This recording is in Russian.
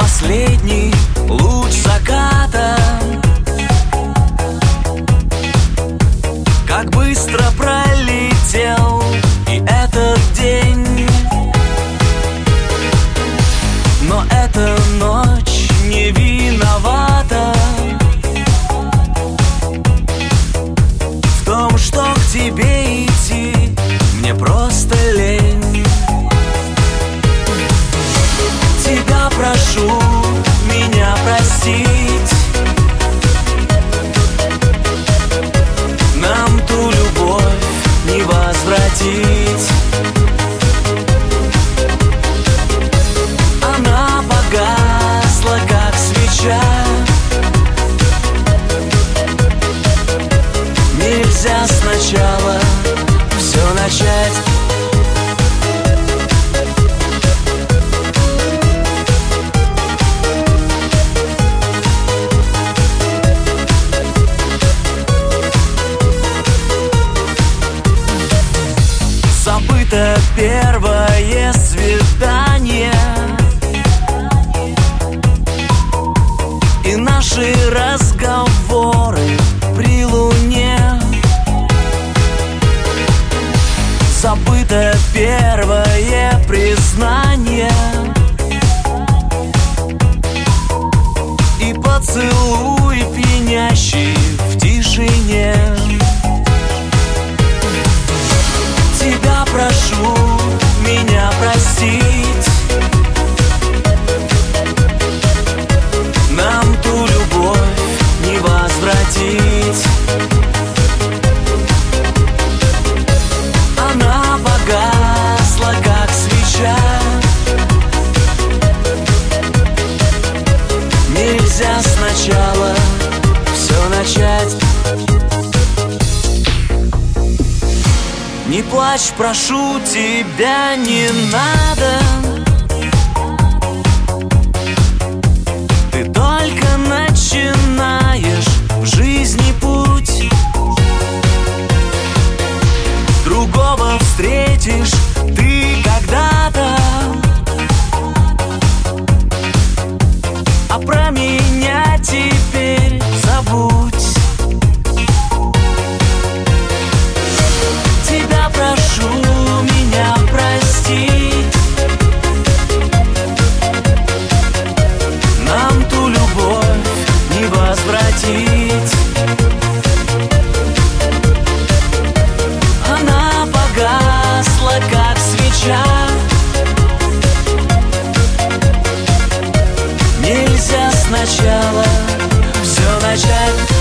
последний луч заката. Как быстро пролетел и этот день, но эта ночь не виновата в том, что к тебе идти мне просто лень. Тебя прошу меня простить, нам ту любовь не возвратить. Она погасла, как свеча. Нельзя сначала все начать. Забыто первое свидание и наши разговоры при луне. Забыто первое признание и поцелуй пьянящий в тишине. Тебя прошу меня простить, нам ту любовь не возвратить. Она погасла, как свеча. Нельзя сначала все начать. Не плачь, прошу тебя, не надо. Ты только начинаешь в жизни путь. Другого встретишь ты когда-то, а про меня теперь забудь. Тебя прошу меня простить, нам ту любовь не возвратить. Она погасла, как свеча. Нельзя сначала все начать.